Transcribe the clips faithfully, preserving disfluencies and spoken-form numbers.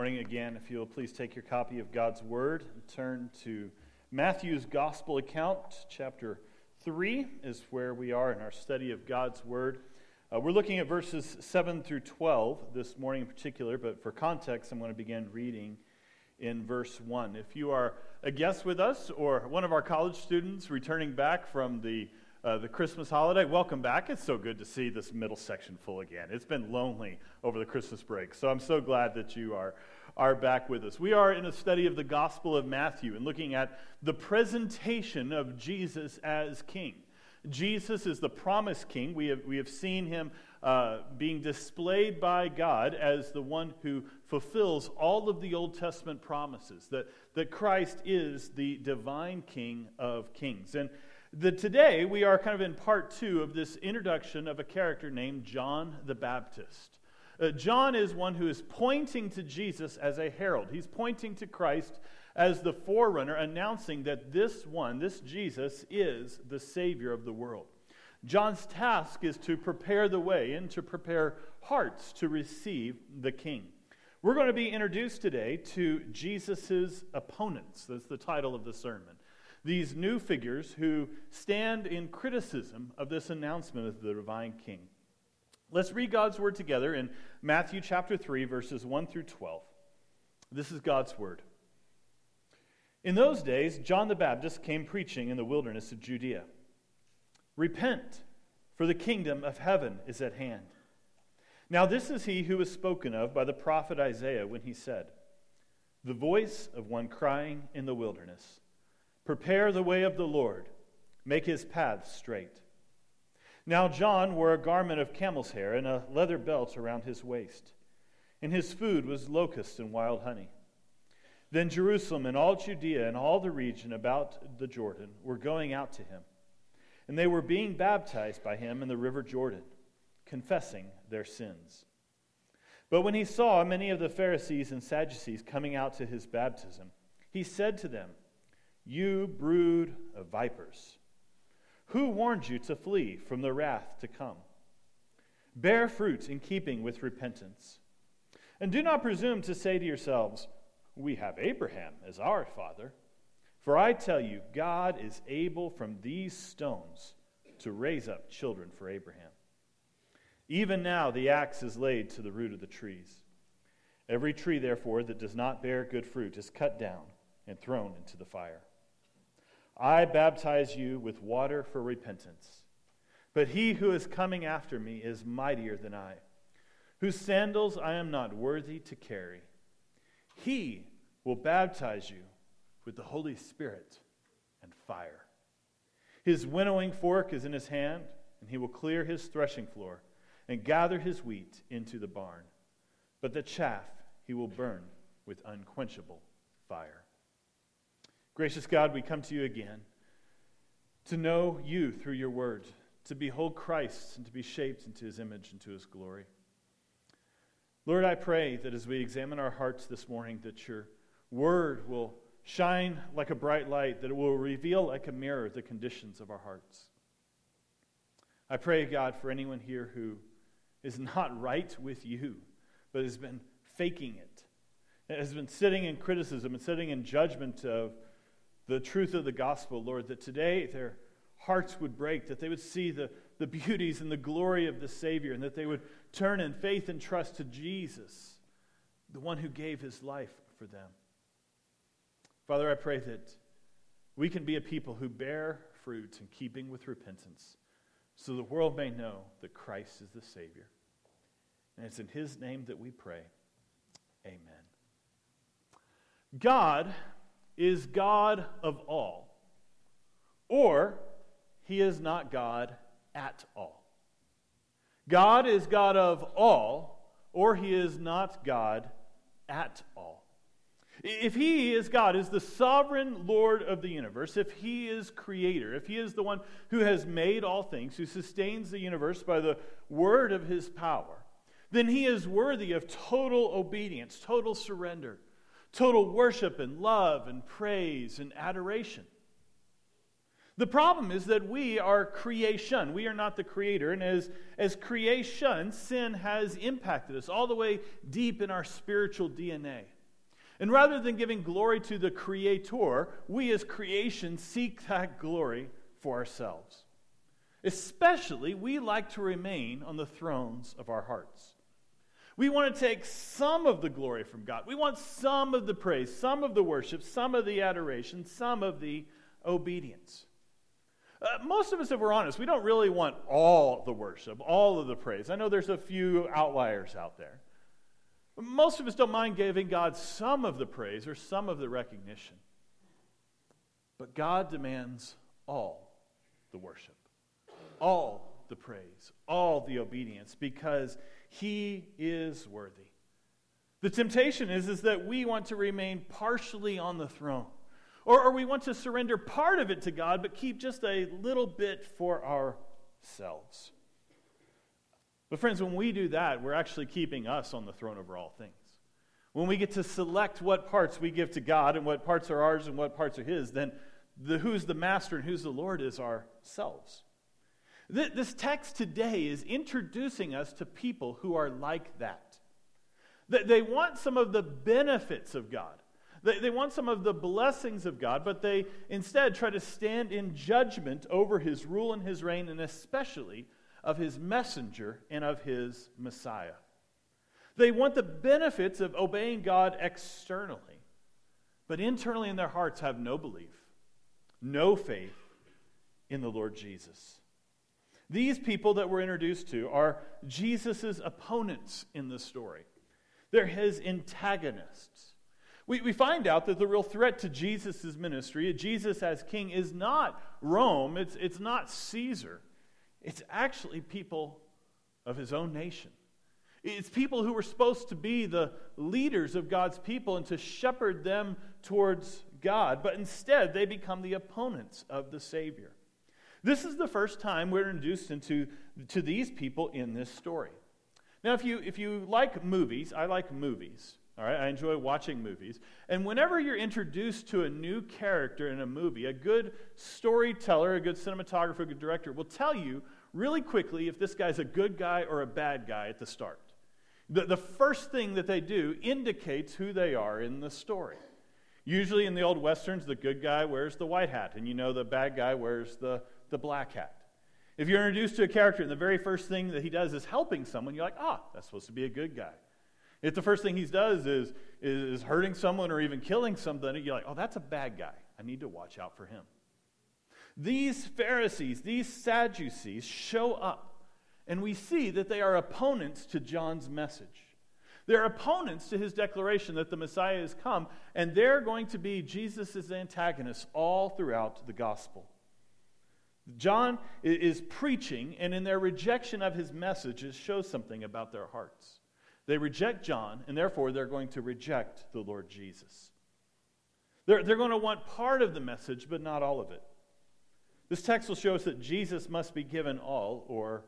Morning again. If you'll please take your copy of God's Word and turn to Matthew's Gospel account. Chapter three is where we are in our study of God's Word. Uh, we're looking at verses seven through twelve this morning in particular, but for context, I'm going to begin reading in verse one. If you are a guest with us or one of our college students returning back from the Uh, the Christmas holiday, welcome back. It's so good to see this middle section full again. It's been lonely over the Christmas break, so I'm so glad that you are, are back with us. We are in a study of the Gospel of Matthew and looking at the presentation of Jesus as King. Jesus is the promised King. We have, we have seen him uh, being displayed by God as the one who fulfills all of the Old Testament promises, that, that Christ is the divine King of kings. And The, today, we are kind of in part two of this introduction of a character named John the Baptist. Uh, John is one who is pointing to Jesus as a herald. He's pointing to Christ as the forerunner, announcing that this one, this Jesus, is the Savior of the world. John's task is to prepare the way and to prepare hearts to receive the King. We're going to be introduced today to Jesus' opponents. That's the title of the sermon. These new figures who stand in criticism of this announcement of the divine King. Let's read God's Word together in Matthew chapter three, verses one through twelve. This is God's Word. In those days, John the Baptist came preaching in the wilderness of Judea. Repent, for the kingdom of heaven is at hand. Now this is he who was spoken of by the prophet Isaiah when he said, "The voice of one crying in the wilderness, prepare the way of the Lord, make his paths straight." Now John wore a garment of camel's hair and a leather belt around his waist, and his food was locusts and wild honey. Then Jerusalem and all Judea and all the region about the Jordan were going out to him, and they were being baptized by him in the river Jordan, confessing their sins. But when he saw many of the Pharisees and Sadducees coming out to his baptism, he said to them, "You brood of vipers, who warned you to flee from the wrath to come? Bear fruit in keeping with repentance. And do not presume to say to yourselves, 'We have Abraham as our father.' For I tell you, God is able from these stones to raise up children for Abraham. Even now the axe is laid to the root of the trees. Every tree, therefore, that does not bear good fruit is cut down and thrown into the fire. I baptize you with water for repentance, but he who is coming after me is mightier than I, whose sandals I am not worthy to carry. He will baptize you with the Holy Spirit and fire. His winnowing fork is in his hand, and he will clear his threshing floor and gather his wheat into the barn, but the chaff he will burn with unquenchable fire." Gracious God, we come to you again to know you through your word, to behold Christ and to be shaped into his image and to his glory. Lord, I pray that as we examine our hearts this morning, that your word will shine like a bright light, that it will reveal like a mirror the conditions of our hearts. I pray, God, for anyone here who is not right with you, but has been faking it, has been sitting in criticism and sitting in judgment of the truth of the gospel, Lord, that today their hearts would break, that they would see the, the beauties and the glory of the Savior, and that they would turn in faith and trust to Jesus, the one who gave his life for them. Father, I pray that we can be a people who bear fruit in keeping with repentance, so the world may know that Christ is the Savior. And it's in his name that we pray. Amen. God is God of all, or he is not God at all. God is God of all, or he is not God at all. If he is God, is the sovereign Lord of the universe, if he is creator, if he is the one who has made all things, who sustains the universe by the word of his power, then he is worthy of total obedience, total surrender, total worship and love and praise and adoration. The problem is that we are creation. We are not the creator. And as, as creation, sin has impacted us all the way deep in our spiritual D N A. And rather than giving glory to the Creator, we as creation seek that glory for ourselves. Especially, we like to remain on the thrones of our hearts. We want to take some of the glory from God. We want some of the praise, some of the worship, some of the adoration, some of the obedience. Uh, most of us, if we're honest, we don't really want all the worship, all of the praise. I know there's a few outliers out there. Most of us don't mind giving God some of the praise or some of the recognition. But God demands all the worship, all the praise, all the obedience, because He is worthy. The temptation is, is that we want to remain partially on the throne, or, or we want to surrender part of it to God, but keep just a little bit for ourselves. But friends, when we do that, we're actually keeping us on the throne over all things. When we get to select what parts we give to God and what parts are ours and what parts are His, then the who's the master and who's the Lord is ourselves. This text today is introducing us to people who are like that. They want some of the benefits of God. They want some of the blessings of God, but they instead try to stand in judgment over His rule and His reign, and especially of His messenger and of His Messiah. They want the benefits of obeying God externally, but internally in their hearts have no belief, no faith in the Lord Jesus. These people that we're introduced to are Jesus' opponents in the story. They're His antagonists. We, we find out that the real threat to Jesus' ministry, Jesus as king, is not Rome, it's, it's not Caesar. It's actually people of His own nation. It's people who were supposed to be the leaders of God's people and to shepherd them towards God, but instead they become the opponents of the Savior. This is the first time we're introduced into to these people in this story. Now, if you if you like movies, I like movies. All right, I enjoy watching movies. And whenever you're introduced to a new character in a movie, a good storyteller, a good cinematographer, a good director will tell you really quickly if this guy's a good guy or a bad guy at the start. The, the first thing that they do indicates who they are in the story. Usually in the old Westerns, the good guy wears the white hat, and you know the bad guy wears the, the black hat. If you're introduced to a character and the very first thing that he does is helping someone, you're like, ah, that's supposed to be a good guy. If the first thing he does is, is hurting someone or even killing somebody, you're like, oh, that's a bad guy. I need to watch out for him. These Pharisees, these Sadducees show up, and we see that they are opponents to John's message. They're opponents to his declaration that the Messiah has come, and they're going to be Jesus' antagonists all throughout the gospel. John is preaching, and in their rejection of his message, it shows something about their hearts. They reject John, and therefore they're going to reject the Lord Jesus. They're, they're going to want part of the message, but not all of it. This text will show us that Jesus must be given all, or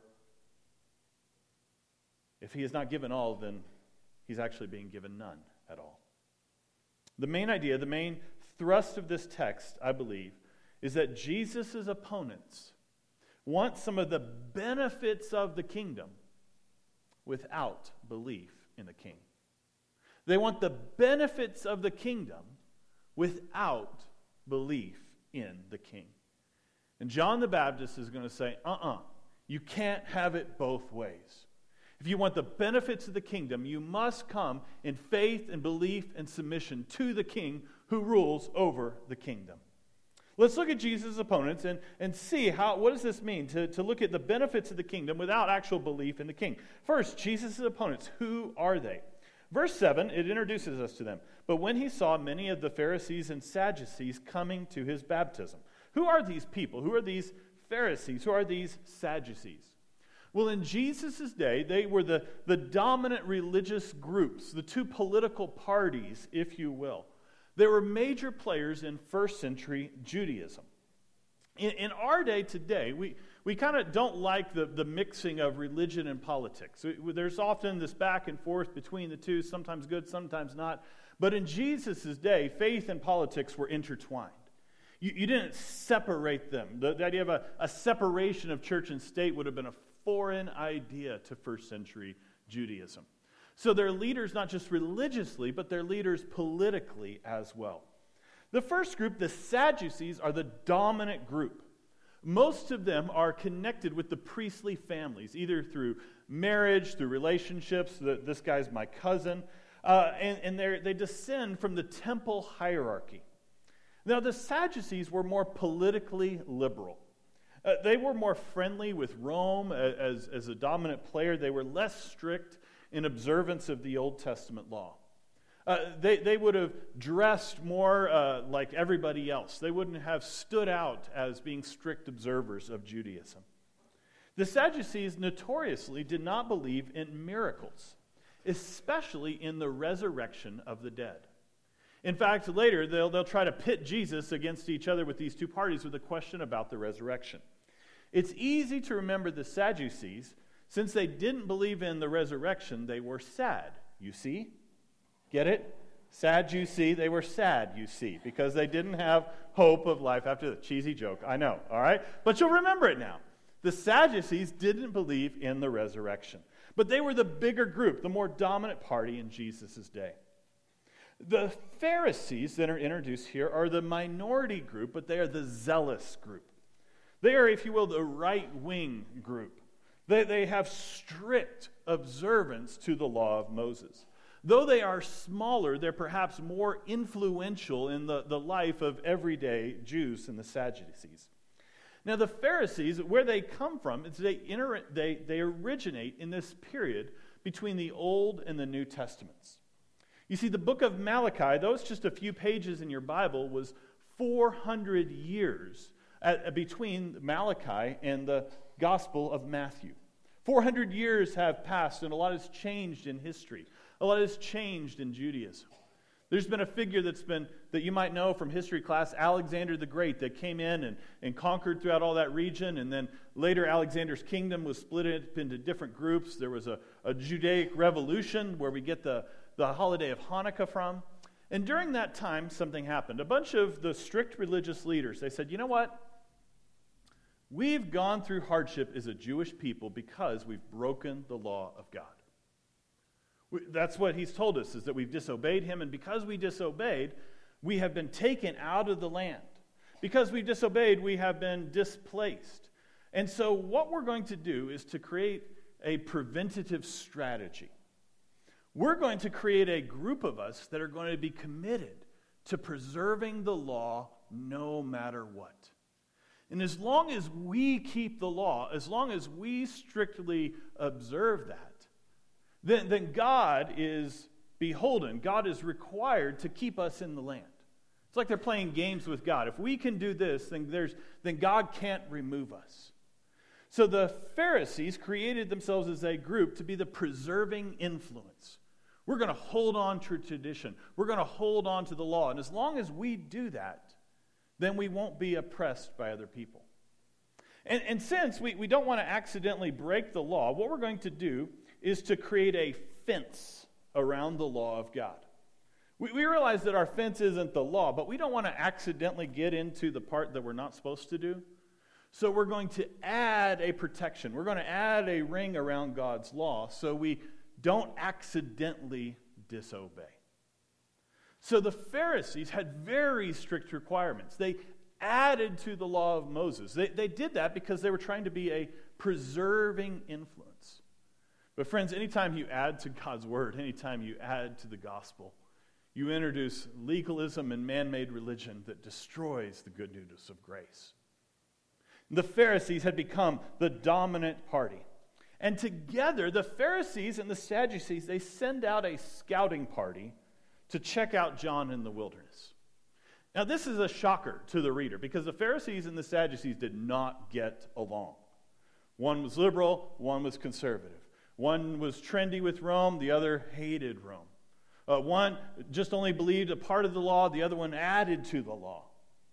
if he is not given all, then he's actually being given none at all. The main idea, the main thrust of this text, I believe, is that Jesus' opponents want some of the benefits of the kingdom without belief in the king. They want the benefits of the kingdom without belief in the king. And John the Baptist is going to say, uh-uh, you can't have it both ways. If you want the benefits of the kingdom, you must come in faith and belief and submission to the king who rules over the kingdom. Let's look at Jesus' opponents and, and see how what does this mean to, to look at the benefits of the kingdom without actual belief in the king. First, Jesus' opponents, who are they? Verse seven, it introduces us to them. But when he saw many of the Pharisees and Sadducees coming to his baptism. Who are these people? Who are these Pharisees? Who are these Sadducees? Well, in Jesus' day, they were the, the dominant religious groups, the two political parties, if you will. They were major players in first century Judaism. In, in our day today, we, we kind of don't like the, the mixing of religion and politics. There's often this back and forth between the two, sometimes good, sometimes not. But in Jesus' day, faith and politics were intertwined. You, you didn't separate them. The, the idea of a, a separation of church and state would have been a foreign idea to first century Judaism. So they're leaders not just religiously, but they're leaders politically as well. The first group, the Sadducees, are the dominant group. Most of them are connected with the priestly families, either through marriage, through relationships. This guy's my cousin. Uh, and and they descend from the temple hierarchy. Now, the Sadducees were more politically liberal. Uh, they were more friendly with Rome as, as a dominant player. They were less strict in observance of the Old Testament law. Uh, they, they would have dressed more uh, like everybody else. They wouldn't have stood out as being strict observers of Judaism. The Sadducees notoriously did not believe in miracles, especially in the resurrection of the dead. In fact, later they'll, they'll try to pit Jesus against each other with these two parties with a question about the resurrection. It's easy to remember the Sadducees. Since they didn't believe in the resurrection, they were sad, you see? Get it? Sad, you see. They were sad, you see, because they didn't have hope of life after the cheesy joke. I know, all right? But you'll remember it now. The Sadducees didn't believe in the resurrection, but they were the bigger group, the more dominant party in Jesus' day. The Pharisees that are introduced here are the minority group, but they are the zealous group. They are, if you will, the right-wing group. They, they have strict observance to the law of Moses. Though they are smaller, they're perhaps more influential in the, the life of everyday Jews and the Sadducees. Now, the Pharisees, where they come from, is they, inter- they, they originate in this period between the Old and the New Testaments. You see, the book of Malachi, though it's just a few pages in your Bible, was four hundred years at, between Malachi and the Gospel of Matthew. four hundred years have passed, and a lot has changed in history. A lot has changed in Judaism. There's been a figure that's been, that you might know from history class, Alexander the Great, that came in and, and conquered throughout all that region, and then later Alexander's kingdom was split up into different groups. There was a, a Judaic revolution where we get the, the holiday of Hanukkah from. And during that time, something happened. A bunch of the strict religious leaders, they said, you know what? We've gone through hardship as a Jewish people because we've broken the law of God. That's what he's told us, is that we've disobeyed him, and because we disobeyed, we have been taken out of the land. Because we've disobeyed, we have been displaced. And so what we're going to do is to create a preventative strategy. We're going to create a group of us that are going to be committed to preserving the law no matter what. And as long as we keep the law, as long as we strictly observe that, then, then God is beholden. God is required to keep us in the land. It's like they're playing games with God. If we can do this, then, there's, then God can't remove us. So the Pharisees created themselves as a group to be the preserving influence. We're going to hold on to tradition. We're going to hold on to the law. And as long as we do that, then we won't be oppressed by other people. And, and since we, we don't want to accidentally break the law, what we're going to do is to create a fence around the law of God. We, we realize that our fence isn't the law, but we don't want to accidentally get into the part that we're not supposed to do. So we're going to add a protection. We're going to add a ring around God's law so we don't accidentally disobey. So the Pharisees had very strict requirements. They added to the law of Moses. They, they did that because they were trying to be a preserving influence. But friends, anytime you add to God's word, anytime you add to the gospel, you introduce legalism and man-made religion that destroys the good news of grace. The Pharisees had become the dominant party. And together, the Pharisees and the Sadducees, they send out a scouting party to check out John in the wilderness. Now, this is a shocker to the reader because the Pharisees and the Sadducees did not get along. One was liberal, one was conservative. One was trendy with Rome, the other hated Rome. Uh, one just only believed a part of the law, the other one added to the law.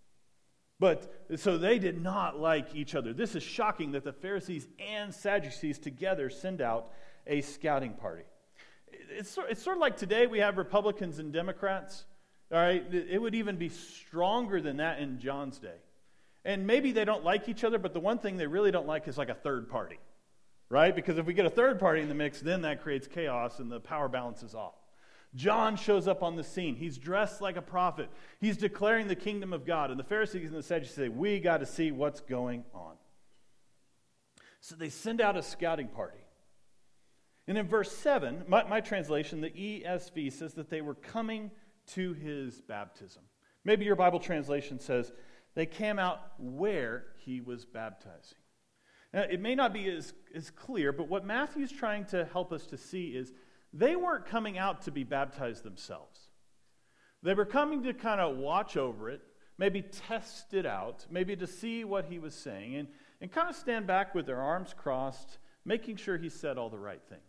But, so they did not like each other. This is shocking that the Pharisees and Sadducees together send out a scouting party. It's, it's sort of like today we have Republicans and Democrats. All right, it would even be stronger than that in John's day. And maybe they don't like each other, but the one thing they really don't like is like a third party. right? Because if we get a third party in the mix, then that creates chaos and the power balance is off. John shows up on the scene. He's dressed like a prophet. He's declaring the kingdom of God. And the Pharisees and the Sadducees say, we got to see what's going on. So they send out a scouting party. And in verse seven, my, my translation, the E S V, says that they were coming to his baptism. Maybe your Bible translation says they came out where he was baptizing. Now, it may not be as, as clear, but what Matthew's trying to help us to see is they weren't coming out to be baptized themselves. They were coming to kind of watch over it, maybe test it out, maybe to see what he was saying, and, and kind of stand back with their arms crossed, making sure he said all the right things.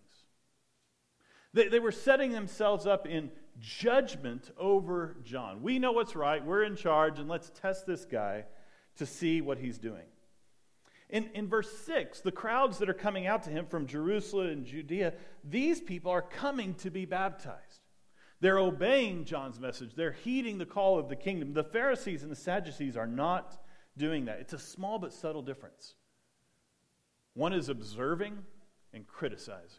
They, they were setting themselves up in judgment over John. We know what's right, we're in charge, and let's test this guy to see what he's doing. In, in verse six, the crowds that are coming out to him from Jerusalem and Judea, these people are coming to be baptized. They're obeying John's message. They're heeding the call of the kingdom. The Pharisees and the Sadducees are not doing that. It's a small but subtle difference. One is observing and criticizing.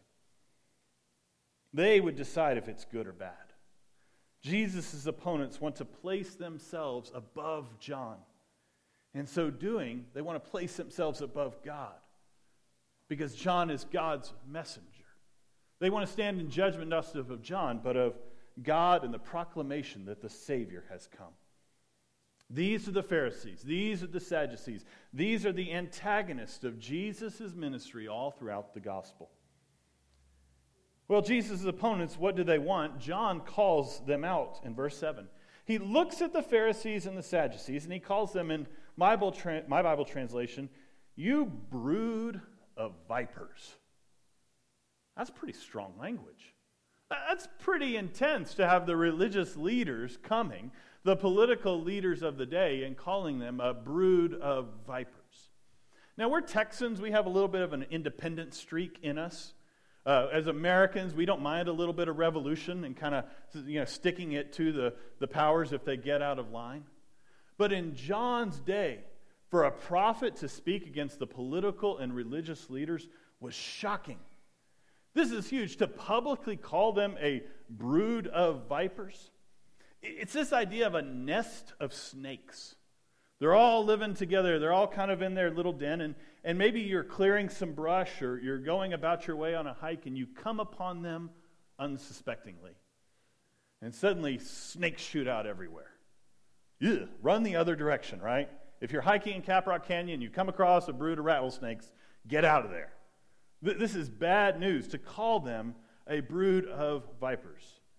They would decide if it's good or bad. Jesus' opponents want to place themselves above John. In so doing, they want to place themselves above God because John is God's messenger. They want to stand in judgment not of John, but of God and the proclamation that the Savior has come. These are the Pharisees. These are the Sadducees. These are the antagonists of Jesus' ministry all throughout the gospel. Well, Jesus' opponents, what do they want? John calls them out in verse seven. He looks at the Pharisees and the Sadducees, and he calls them in my Bible, tra- my Bible translation, you brood of vipers. That's pretty strong language. That's pretty intense to have the religious leaders coming, the political leaders of the day, and calling them a brood of vipers. Now, we're Texans. We have a little bit of an independent streak in us. Uh, as Americans, we don't mind a little bit of revolution and kind of, you know, sticking it to the, the powers if they get out of line. But in John's day, for a prophet to speak against the political and religious leaders was shocking. This is huge. To publicly call them a brood of vipers, it's this idea of a nest of snakes. They're all living together. They're all kind of in their little den, and, and maybe you're clearing some brush or you're going about your way on a hike and you come upon them unsuspectingly. And suddenly snakes shoot out everywhere. Ugh, run the other direction, right? If you're hiking in Caprock Canyon, you come across a brood of rattlesnakes, get out of there. This is bad news to call them a brood of vipers.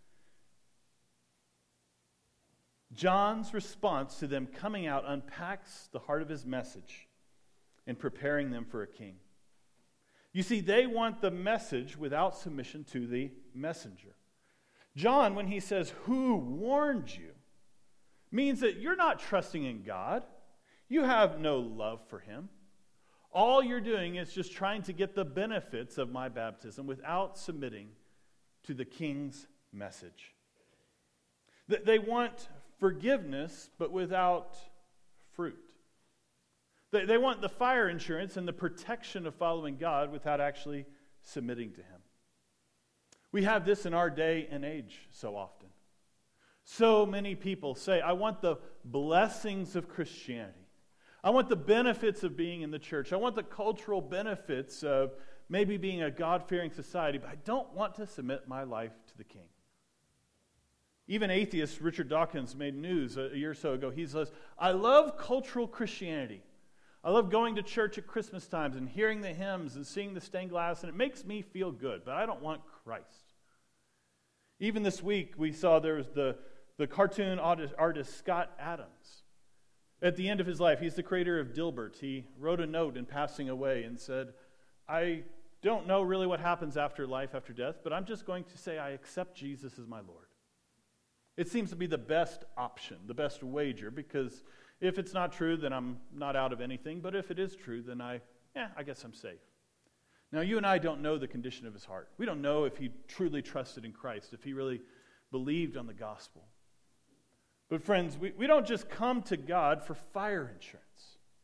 John's response to them coming out unpacks the heart of his message in preparing them for a king. You see, they want the message without submission to the messenger. John, when he says, "Who warned you?" means that you're not trusting in God. You have no love for him. All you're doing is just trying to get the benefits of my baptism without submitting to the king's message. They want forgiveness, but without fruit. They want the fire insurance and the protection of following God without actually submitting to him. We have this in our day and age so often. So many people say, I want the blessings of Christianity. I want the benefits of being in the church. I want the cultural benefits of maybe being a God-fearing society, but I don't want to submit my life to the king. Even atheist Richard Dawkins made news a year or so ago. He says, I love cultural Christianity. I love going to church at Christmas times and hearing the hymns and seeing the stained glass, and it makes me feel good, but I don't want Christ. Even this week, we saw there was the, the cartoon artist Scott Adams. At the end of his life, he's the creator of Dilbert. He wrote a note in passing away and said, I don't know really what happens after life, after death, but I'm just going to say I accept Jesus as my Lord. It seems to be the best option, the best wager, because if it's not true, then I'm not out of anything. But if it is true, then I, yeah, I guess I'm safe. Now, you and I don't know the condition of his heart. We don't know if he truly trusted in Christ, if he really believed on the gospel. But friends, we, we don't just come to God for fire insurance.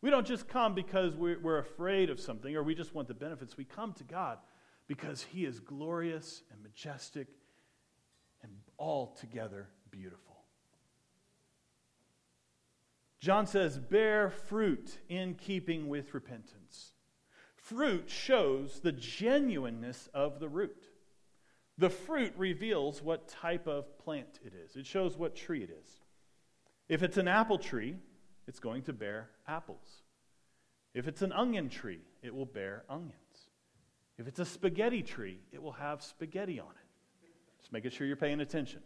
We don't just come because we're, we're afraid of something or we just want the benefits. We come to God because He is glorious and majestic and altogether beautiful. John says, bear fruit in keeping with repentance. Fruit shows the genuineness of the root. The fruit reveals what type of plant it is. It shows what tree it is. If it's an apple tree, it's going to bear apples. If it's an onion tree, it will bear onions. If it's a spaghetti tree, it will have spaghetti on it. Just making sure you're paying attention.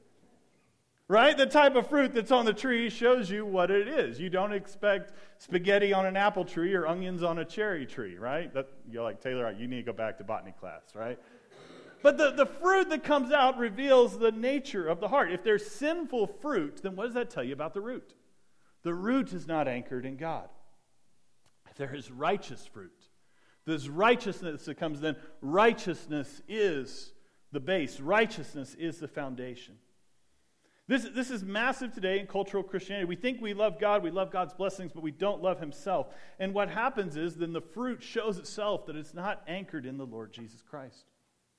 Right? The type of fruit that's on the tree shows you what it is. You don't expect spaghetti on an apple tree or onions on a cherry tree, right? That, you're like, Taylor, you need to go back to botany class, right? But the, the fruit that comes out reveals the nature of the heart. If there's sinful fruit, then what does that tell you about the root? The root is not anchored in God. If there is righteous fruit, there's righteousness that comes then. Righteousness is the base. Righteousness is the foundation. This, this is massive today in cultural Christianity. We think we love God, we love God's blessings, but we don't love Himself. And what happens is then the fruit shows itself that it's not anchored in the Lord Jesus Christ.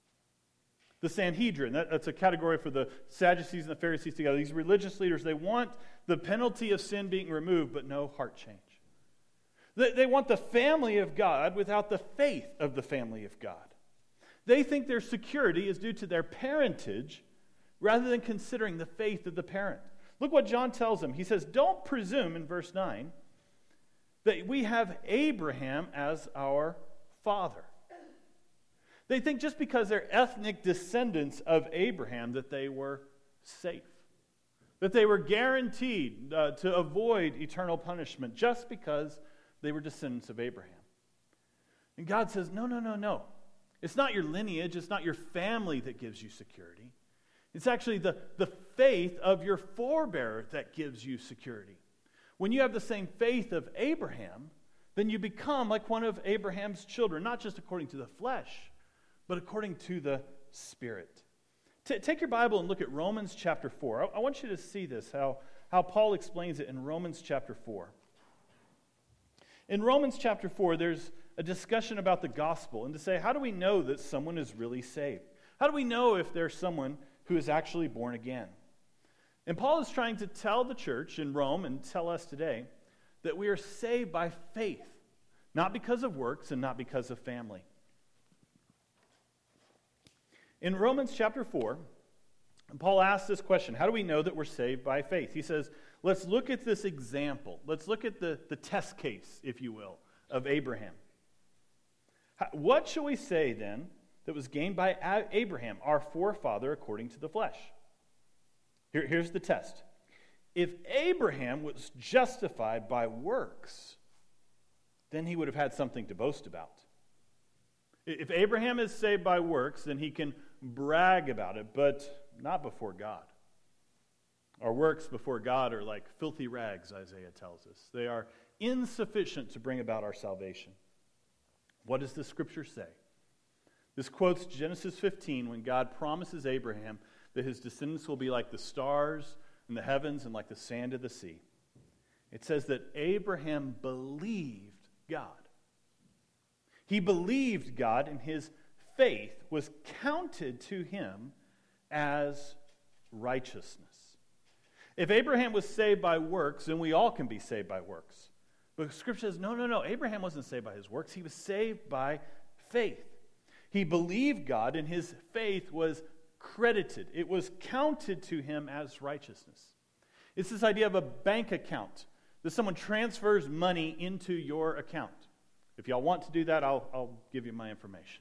The Sanhedrin, that, that's a category for the Sadducees and the Pharisees together. These religious leaders, they want the penalty of sin being removed, but no heart change. They, they want the family of God without the faith of the family of God. They think their security is due to their parentage rather than considering the faith of the parent. Look what John tells them. He says, don't presume, in verse nine, that we have Abraham as our father. They think just because they're ethnic descendants of Abraham that they were safe, that they were guaranteed uh, to avoid eternal punishment just because they were descendants of Abraham. And God says, no, no, no, no. It's not your lineage, it's not your family that gives you security. It's actually the, the faith of your forebear that gives you security. When you have the same faith of Abraham, then you become like one of Abraham's children, not just according to the flesh, but according to the Spirit. T- take your Bible and look at Romans chapter four. I, I want you to see this, how, how Paul explains it in Romans chapter four. In Romans chapter four, there's a discussion about the gospel and to say, how do we know that someone is really saved? How do we know if there's someone who is actually born again? And Paul is trying to tell the church in Rome and tell us today that we are saved by faith, not because of works and not because of family. In Romans chapter four, Paul asks this question, how do we know that we're saved by faith? He says, let's look at this example. Let's look at the, the test case, if you will, of Abraham. What shall we say then that was gained by Abraham, our forefather, according to the flesh? Here, here's the test. If Abraham was justified by works, then he would have had something to boast about. If Abraham is saved by works, then he can brag about it, but not before God. Our works before God are like filthy rags, Isaiah tells us. They are insufficient to bring about our salvation. What does the scripture say? This quotes Genesis fifteen when God promises Abraham that his descendants will be like the stars in the heavens and like the sand of the sea. It says that Abraham believed God. He believed God, and his faith was counted to him as righteousness. If Abraham was saved by works, then we all can be saved by works. But Scripture says, no, no, no. Abraham wasn't saved by his works. He was saved by faith. He believed God, and his faith was credited. It was counted to him as righteousness. It's this idea of a bank account, that someone transfers money into your account. If y'all want to do that, I'll, I'll give you my information.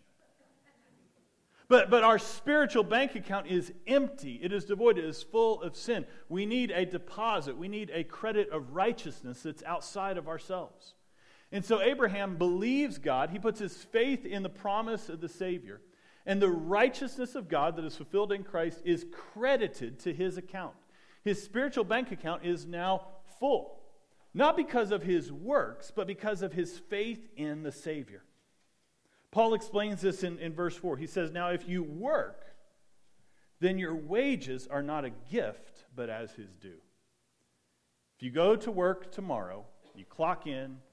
But, but our spiritual bank account is empty. It is devoid. It is full of sin. We need a deposit. We need a credit of righteousness that's outside of ourselves. And so Abraham believes God. He puts his faith in the promise of the Savior. And the righteousness of God that is fulfilled in Christ is credited to his account. His spiritual bank account is now full. Not because of his works, but because of his faith in the Savior. Paul explains this in, in verse four. He says, now if you work, then your wages are not a gift, but as his due. If you go to work tomorrow, you clock in,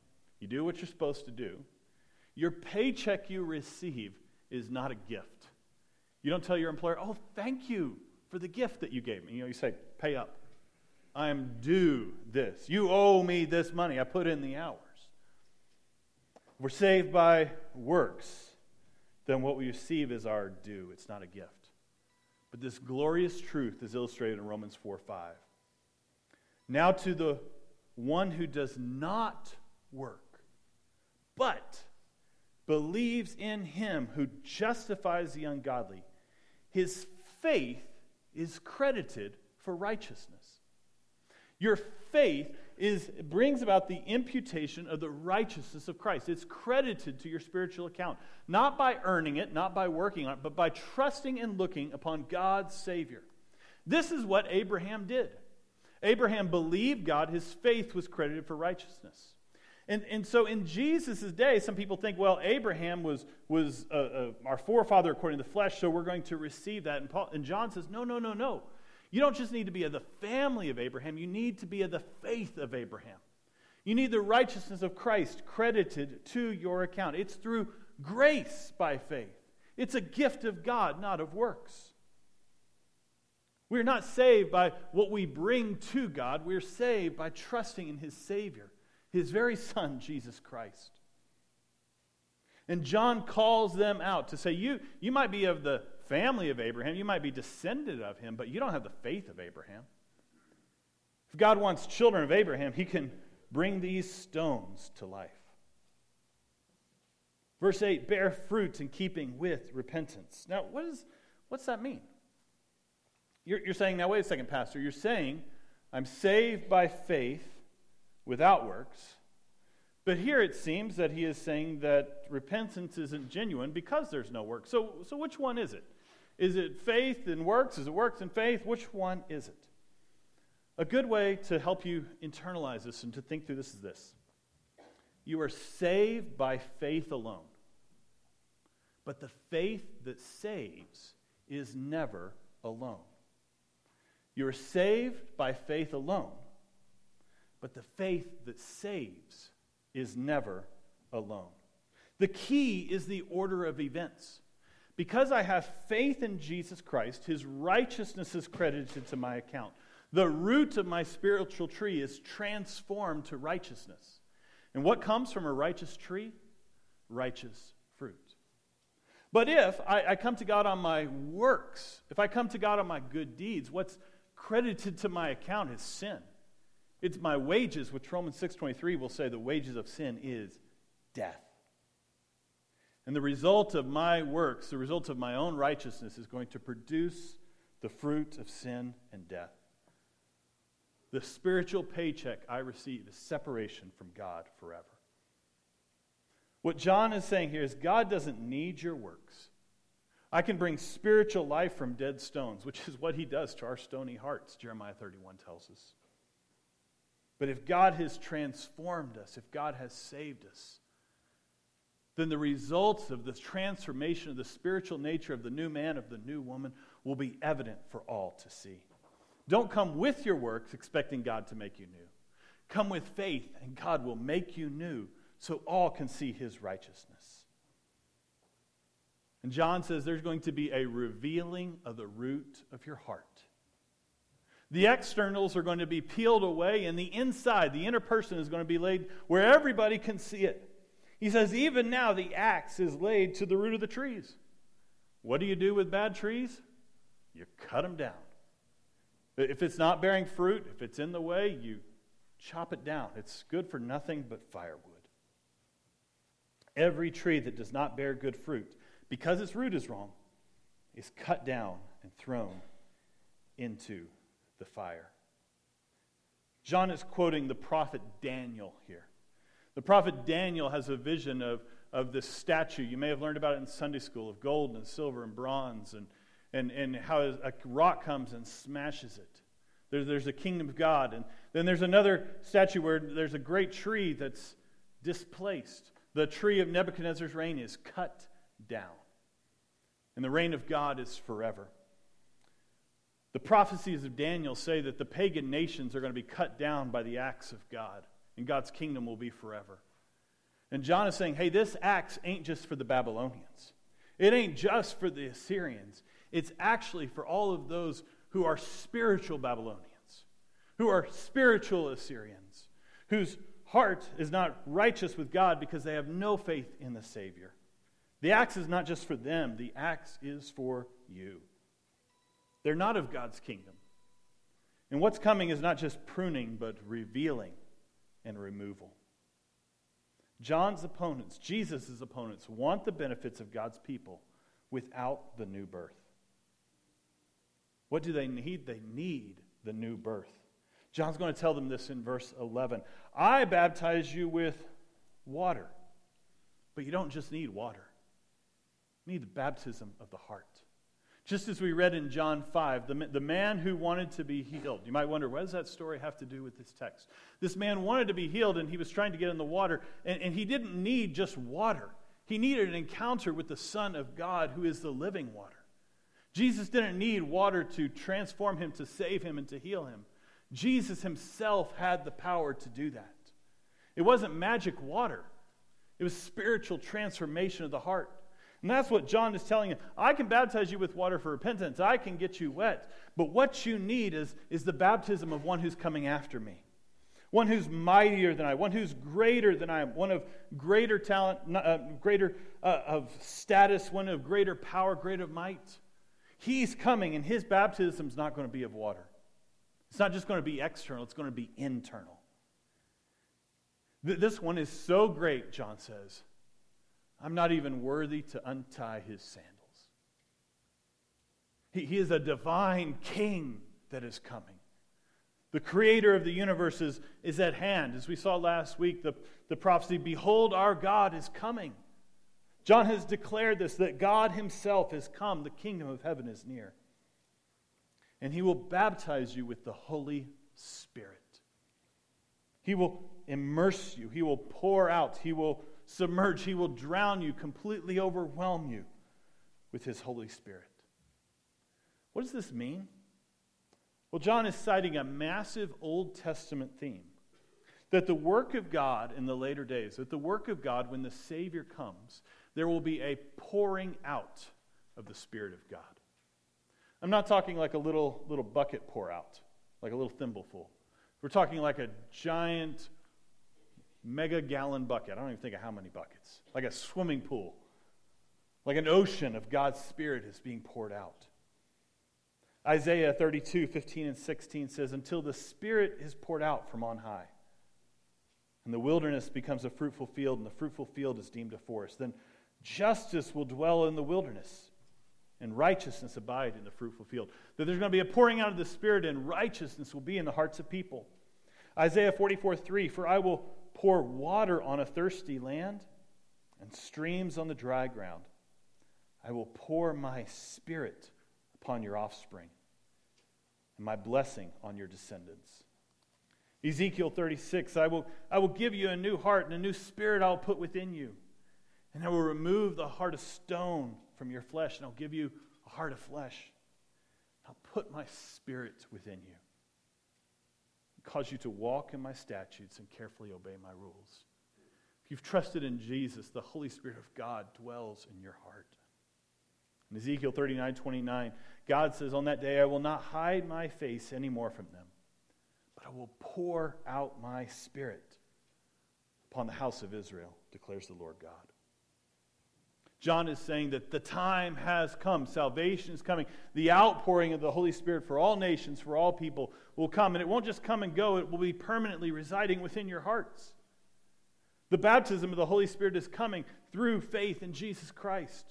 You do what you're supposed to do. Your paycheck you receive is not a gift. You don't tell your employer, oh, thank you for the gift that you gave me. You know, you say, pay up. I am due this. You owe me this money. I put in the hours. If we're saved by works, then what we receive is our due. It's not a gift. But this glorious truth is illustrated in Romans four five. Now to the one who does not work, but believes in him who justifies the ungodly, his faith is credited for righteousness. Your faith is brings about the imputation of the righteousness of Christ. It's credited to your spiritual account, not by earning it, not by working on it, but by trusting and looking upon God's Savior. This is what Abraham did. Abraham believed God. His faith was credited for righteousness. And, and so in Jesus' day, some people think, well, Abraham was, was uh, uh, our forefather according to the flesh, so we're going to receive that. And, Paul, and John says, no, no, no, no. You don't just need to be of the family of Abraham. You need to be of the faith of Abraham. You need the righteousness of Christ credited to your account. It's through grace by faith. It's a gift of God, not of works. We're not saved by what we bring to God. We're saved by trusting in His Savior, His very Son, Jesus Christ. And John calls them out to say, you, you might be of the family of Abraham, you might be descended of him, but you don't have the faith of Abraham. If God wants children of Abraham, He can bring these stones to life. Verse eight, bear fruit in keeping with repentance. Now, what is, what's that mean? You're, you're saying, now wait a second, Pastor. You're saying, I'm saved by faith without works. But here it seems that he is saying that repentance isn't genuine because there's no work. So, so which one is it? Is it faith and works? Is it works and faith? Which one is it? A good way to help you internalize this and to think through this is this. You are saved by faith alone. But the faith that saves is never alone. You are saved by faith alone. But the faith that saves is never alone. The key is the order of events. Because I have faith in Jesus Christ, His righteousness is credited to my account. The root of my spiritual tree is transformed to righteousness. And what comes from a righteous tree? Righteous fruit. But if I, I come to God on my works, if I come to God on my good deeds, what's credited to my account is sin. It's my wages, which Romans six twenty-three will say the wages of sin is death. And the result of my works, the result of my own righteousness is going to produce the fruit of sin and death. The spiritual paycheck I receive is separation from God forever. What John is saying here is God doesn't need your works. I can bring spiritual life from dead stones, which is what He does to our stony hearts, Jeremiah thirty-one tells us. But if God has transformed us, if God has saved us, then the results of this transformation of the spiritual nature of the new man, of the new woman, will be evident for all to see. Don't come with your works expecting God to make you new. Come with faith, and God will make you new so all can see His righteousness. And John says there's going to be a revealing of the root of your heart. The externals are going to be peeled away, and the inside, the inner person, is going to be laid where everybody can see it. He says, even now the axe is laid to the root of the trees. What do you do with bad trees? You cut them down. If it's not bearing fruit, if it's in the way, you chop it down. It's good for nothing but firewood. Every tree that does not bear good fruit, because its root is wrong, is cut down and thrown into the fire. John is quoting the prophet Daniel here. The prophet Daniel has a vision of, of this statue. You may have learned about it in Sunday school, of gold and silver and bronze, and, and, and how a rock comes and smashes it. There, there's a kingdom of God. And then there's another statue where there's a great tree that's displaced. The tree of Nebuchadnezzar's reign is cut down. And the reign of God is forever. The prophecies of Daniel say that the pagan nations are going to be cut down by the axe of God, and God's kingdom will be forever. And John is saying, hey, this axe ain't just for the Babylonians. It ain't just for the Assyrians. It's actually for all of those who are spiritual Babylonians, who are spiritual Assyrians, whose heart is not righteous with God because they have no faith in the Savior. The axe is not just for them. The axe is for you. They're not of God's kingdom. And what's coming is not just pruning, but revealing and removal. John's opponents, Jesus' opponents, want the benefits of God's people without the new birth. What do they need? They need the new birth. John's going to tell them this in verse eleven. I baptize you with water, but you don't just need water. You need the baptism of the heart. Just as we read in John five, the, the man who wanted to be healed. You might wonder, what does that story have to do with this text? This man wanted to be healed, and he was trying to get in the water, and, and he didn't need just water. He needed an encounter with the Son of God, who is the living water. Jesus didn't need water to transform him, to save him, and to heal him. Jesus himself had the power to do that. It wasn't magic water. It was spiritual transformation of the heart. And that's what John is telling you. I can baptize you with water for repentance. I can get you wet. But what you need is, is the baptism of one who's coming after me. One who's mightier than I. One who's greater than I am. One of greater talent, uh, greater uh, of status. One of greater power, greater might. He's coming, and his baptism is not going to be of water. It's not just going to be external. It's going to be internal. Th- this one is so great, John says, I'm not even worthy to untie his sandals. He, he is a divine king that is coming. The creator of the universe is, is at hand. As we saw last week, the, the prophecy, behold, our God is coming. John has declared this, that God himself has come. The kingdom of heaven is near. And he will baptize you with the Holy Spirit. He will immerse you. He will pour out. He will submerge. He will drown you, completely overwhelm you with his Holy Spirit. What does this mean? Well, John is citing a massive Old Testament theme. That the work of God in the later days, that the work of God when the Savior comes, there will be a pouring out of the Spirit of God. I'm not talking like a little, little bucket pour out, like a little thimbleful. We're talking like a giant mega gallon bucket. I don't even think of how many buckets. Like a swimming pool. Like an ocean of God's Spirit is being poured out. Isaiah thirty-two, fifteen and sixteen says, until the Spirit is poured out from on high, and the wilderness becomes a fruitful field, and the fruitful field is deemed a forest, then justice will dwell in the wilderness, and righteousness abide in the fruitful field. That there's going to be a pouring out of the Spirit, and righteousness will be in the hearts of people. Isaiah forty-four, three, for I will pour water on a thirsty land, and streams on the dry ground. I will pour my Spirit upon your offspring, and my blessing on your descendants. Ezekiel thirty-six, I will, I will give you a new heart, and a new spirit I will put within you. And I will remove the heart of stone from your flesh, and I'll give you a heart of flesh. I'll put my Spirit within you, and cause you to walk in my statutes and carefully obey my rules. If you've trusted in Jesus, the Holy Spirit of God dwells in your heart. In Ezekiel thirty-nine, twenty-nine, God says, on that day I will not hide my face anymore from them, but I will pour out my Spirit upon the house of Israel, declares the Lord God. John is saying that the time has come. Salvation is coming. The outpouring of the Holy Spirit for all nations, for all people will come. And it won't just come and go. It will be permanently residing within your hearts. The baptism of the Holy Spirit is coming through faith in Jesus Christ.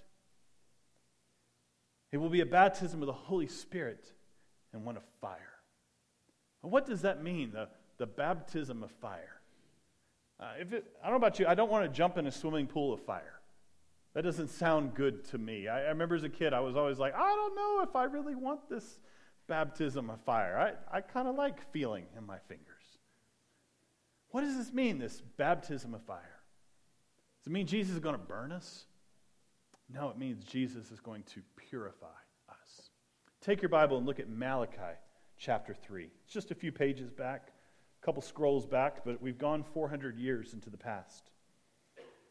It will be a baptism of the Holy Spirit and one of fire. And what does that mean, the, the baptism of fire? Uh, if it, I don't know about you, I don't want to jump in a swimming pool of fire. That doesn't sound good to me. I, I remember as a kid, I was always like, I don't know if I really want this baptism of fire. I, I kind of like feeling in my fingers. What does this mean, this baptism of fire? Does it mean Jesus is going to burn us? No, it means Jesus is going to purify us. Take your Bible and look at Malachi chapter three. It's just a few pages back, a couple scrolls back, but we've gone four hundred years into the past.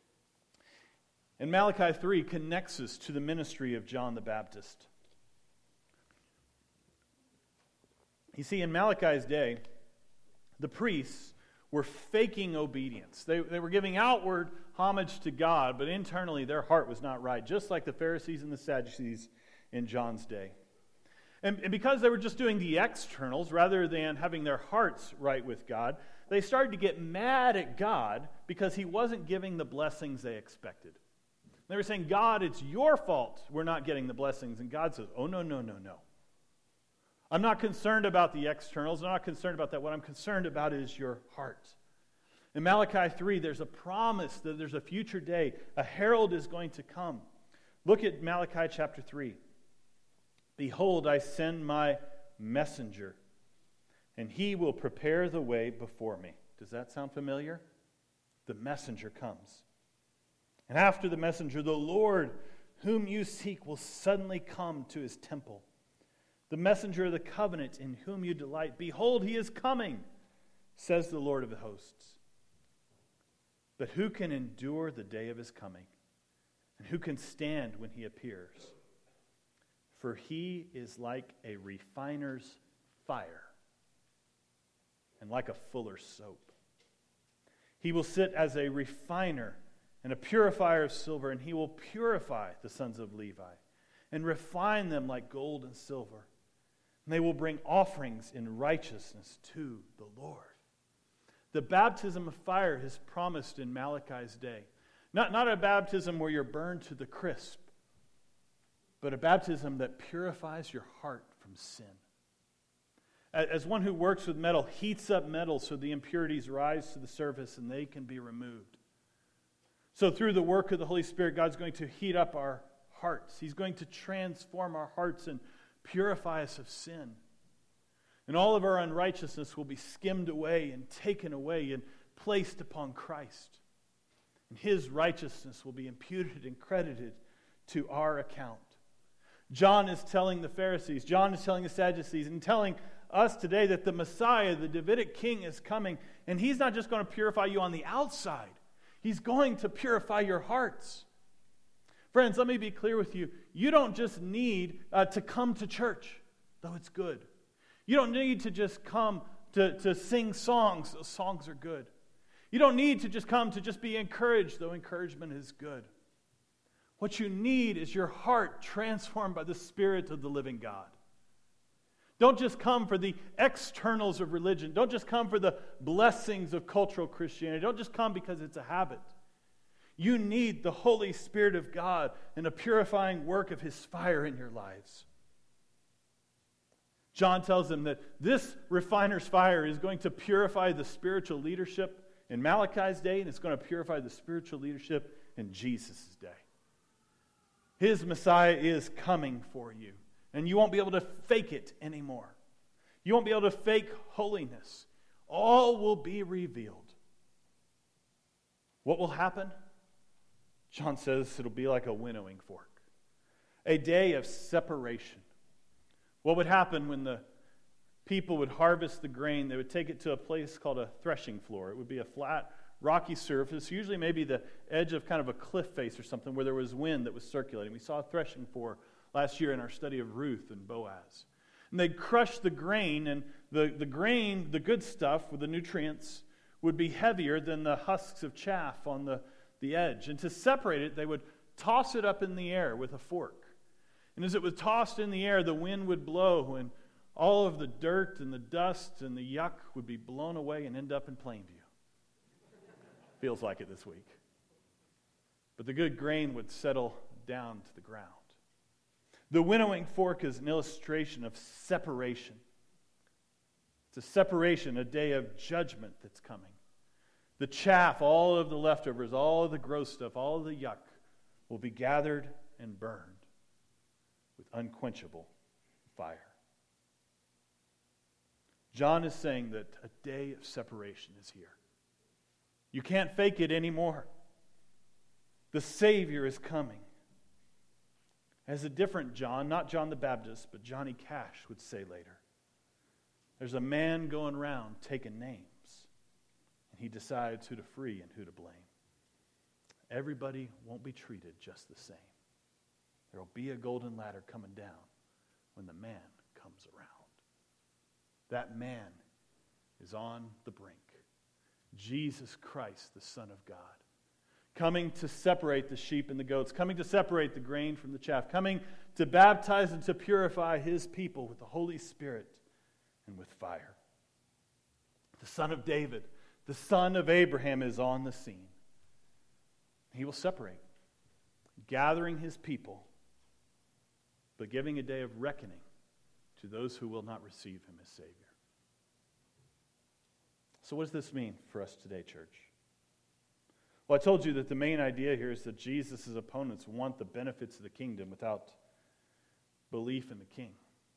And Malachi three connects us to the ministry of John the Baptist. You see, in Malachi's day, the priests were faking obedience. They, they were giving outward homage to God, but internally their heart was not right, just like the Pharisees and the Sadducees in John's day. And, and because they were just doing the externals rather than having their hearts right with God, they started to get mad at God because he wasn't giving the blessings they expected. They were saying, God, it's your fault we're not getting the blessings. And God says, oh, no, no, no, no. I'm not concerned about the externals. I'm not concerned about that. What I'm concerned about is your heart. In Malachi three, there's a promise that there's a future day. A herald is going to come. Look at Malachi chapter three. Behold, I send my messenger, and he will prepare the way before me. Does that sound familiar? The messenger comes. And after the messenger, the Lord whom you seek will suddenly come to his temple. The messenger of the covenant in whom you delight. Behold, he is coming, says the Lord of the hosts. But who can endure the day of his coming? And who can stand when he appears? For he is like a refiner's fire and like a fuller's soap. He will sit as a refiner and a purifier of silver, and he will purify the sons of Levi and refine them like gold and silver. And they will bring offerings in righteousness to the Lord. The baptism of fire is promised in Malachi's day. Not, not a baptism where you're burned to the crisp, but a baptism that purifies your heart from sin. As one who works with metal, heats up metal so the impurities rise to the surface and they can be removed. So through the work of the Holy Spirit, God's going to heat up our hearts. He's going to transform our hearts and purify us of sin. And all of our unrighteousness will be skimmed away and taken away and placed upon Christ. And his righteousness will be imputed and credited to our account. John is telling the Pharisees, John is telling the Sadducees, and telling us today that the Messiah, the Davidic king, is coming. And he's not just going to purify you on the outside. He's going to purify your hearts. Friends, let me be clear with you. You don't just need uh, to come to church, though it's good. You don't need to just come to, to sing songs. Those songs are good. You don't need to just come to just be encouraged, though encouragement is good. What you need is your heart transformed by the Spirit of the living God. Don't just come for the externals of religion. Don't just come for the blessings of cultural Christianity. Don't just come because it's a habit. You need the Holy Spirit of God and a purifying work of his fire in your lives. John tells them that this refiner's fire is going to purify the spiritual leadership in Malachi's day, and it's going to purify the spiritual leadership in Jesus' day. His Messiah is coming for you, and you won't be able to fake it anymore. You won't be able to fake holiness. All will be revealed. What will happen? John says it'll be like a winnowing fork, a day of separation. What would happen when the people would harvest the grain? They would take it to a place called a threshing floor. It would be a flat, rocky surface, usually maybe the edge of kind of a cliff face or something where there was wind that was circulating. We saw a threshing floor last year in our study of Ruth and Boaz. And they'd crush the grain, and the, the grain, the good stuff with the nutrients, would be heavier than the husks of chaff on the, the edge. And to separate it, they would toss it up in the air with a fork. And as it was tossed in the air, the wind would blow, and all of the dirt and the dust and the yuck would be blown away and end up in Plainview. Feels like it this week. But the good grain would settle down to the ground. The winnowing fork is an illustration of separation. It's a separation, a day of judgment that's coming. The chaff, all of the leftovers, all of the gross stuff, all of the yuck will be gathered and burned with unquenchable fire. John is saying that a day of separation is here. You can't fake it anymore. The Savior is coming. As a different John, not John the Baptist, but Johnny Cash would say later, there's a man going around taking names, and he decides who to free and who to blame. everybody won't be treated just the same. There will be a golden ladder coming down when the man comes around. That man is on the brink. Jesus Christ, the Son of God, coming to separate the sheep and the goats, coming to separate the grain from the chaff, coming to baptize and to purify his people with the Holy Spirit and with fire. The Son of David, the Son of Abraham, is on the scene. He will separate, gathering his people, but giving a day of reckoning to those who will not receive him as Savior. So what does this mean for us today, church? Well, I told you that the main idea here is that Jesus' opponents want the benefits of the kingdom without belief in the king.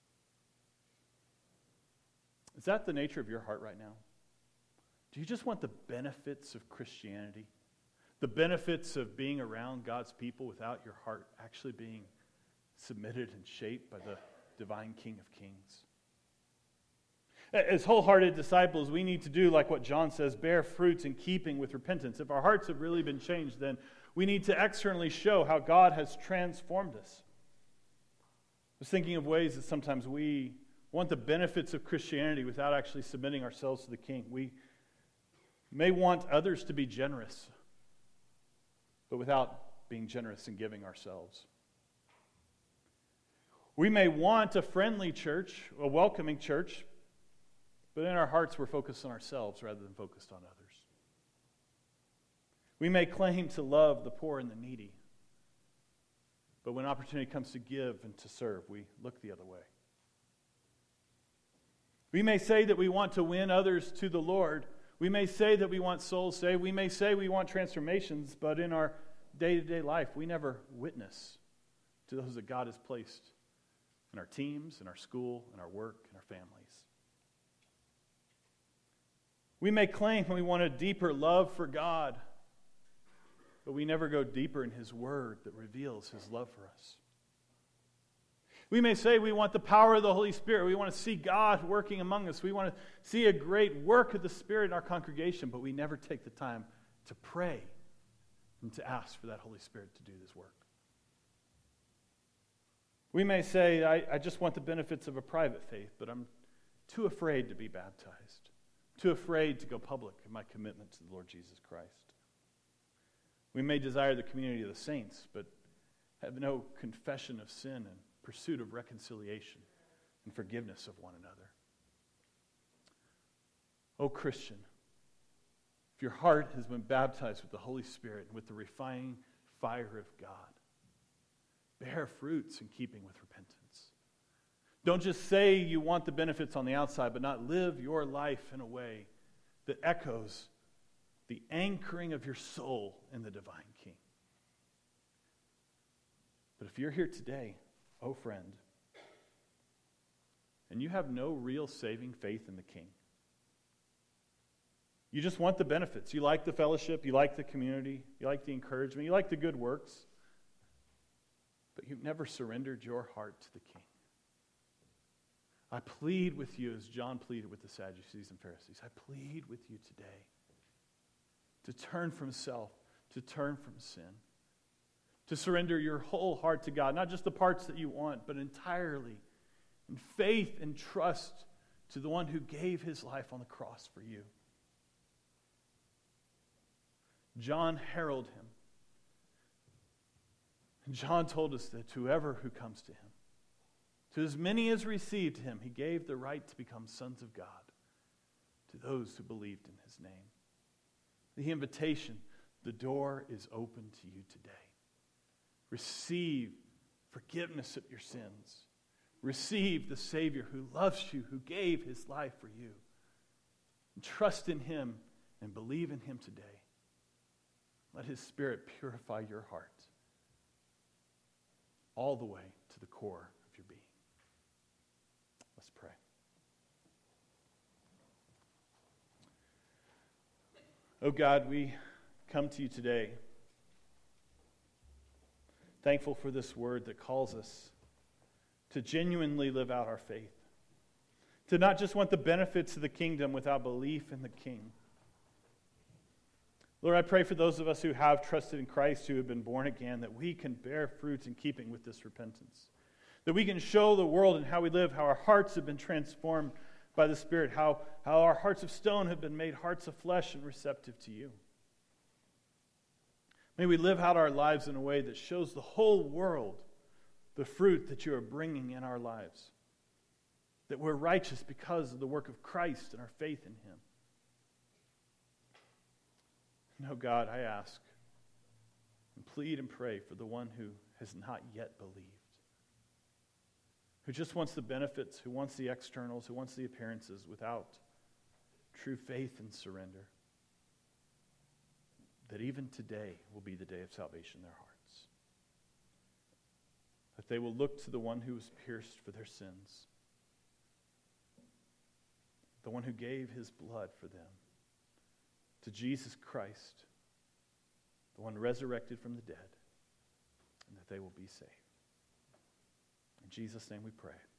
Is that the nature of your heart right now? Do you just want the benefits of Christianity? The benefits of being around God's people without your heart actually being submitted and shaped by the divine King of Kings? As wholehearted disciples, we need to do like what John says, bear fruits in keeping with repentance. If our hearts have really been changed, then we need to externally show how God has transformed us. I was thinking of ways that sometimes we want the benefits of Christianity without actually submitting ourselves to the King. We may want others to be generous, but without being generous in giving ourselves. We may want a friendly church, a welcoming church, but in our hearts we're focused on ourselves rather than focused on others. We may claim to love the poor and the needy, but when opportunity comes to give and to serve, we look the other way. We may say that we want to win others to the Lord. We may say that we want souls saved. We may say we want transformations, but in our day-to-day life, we never witness to those that God has placed in our teams, in our school, in our work, in our families. We may claim we want a deeper love for God, but we never go deeper in His Word that reveals His love for us. We may say we want the power of the Holy Spirit. We want to see God working among us. We want to see a great work of the Spirit in our congregation, but we never take the time to pray and to ask for that Holy Spirit to do this work. We may say, I, I just want the benefits of a private faith, but I'm too afraid to be baptized, too afraid to go public in my commitment to the Lord Jesus Christ. We may desire the community of the saints, but have no confession of sin and pursuit of reconciliation and forgiveness of one another. Oh, Christian, if your heart has been baptized with the Holy Spirit and with the refining fire of God, bear fruits in keeping with repentance. Don't just say you want the benefits on the outside, but not live your life in a way that echoes the anchoring of your soul in the divine King. But if you're here today, oh friend, and you have no real saving faith in the King, you just want the benefits. You like the fellowship, you like the community, you like the encouragement, you like the good works, but you've never surrendered your heart to the King. I plead with you as John pleaded with the Sadducees and Pharisees. I plead with you today to turn from self, to turn from sin, to surrender your whole heart to God, not just the parts that you want, but entirely in faith and trust to the one who gave his life on the cross for you. John heralded him. And John told us that whoever who comes to him, to as many as received him, he gave the right to become sons of God to those who believed in his name. The invitation, the door is open to you today. Receive forgiveness of your sins. Receive the Savior who loves you, who gave his life for you. And trust in him and believe in him today. Let his Spirit purify your heart all the way to the core of your being. Let's pray. Oh God, we come to you today thankful for this word that calls us to genuinely live out our faith, to not just want the benefits of the kingdom without belief in the King. Lord, I pray for those of us who have trusted in Christ, who have been born again, that we can bear fruits in keeping with this repentance. That we can show the world in how we live, how our hearts have been transformed by the Spirit, how, how our hearts of stone have been made hearts of flesh and receptive to you. May we live out our lives in a way that shows the whole world the fruit that you are bringing in our lives. That we're righteous because of the work of Christ and our faith in him. No, God, I ask and plead and pray for the one who has not yet believed, who just wants the benefits, who wants the externals, who wants the appearances without true faith and surrender, that even today will be the day of salvation in their hearts. That they will look to the one who was pierced for their sins, the one who gave his blood for them, to Jesus Christ, the one resurrected from the dead, and that they will be saved. In Jesus' name we pray.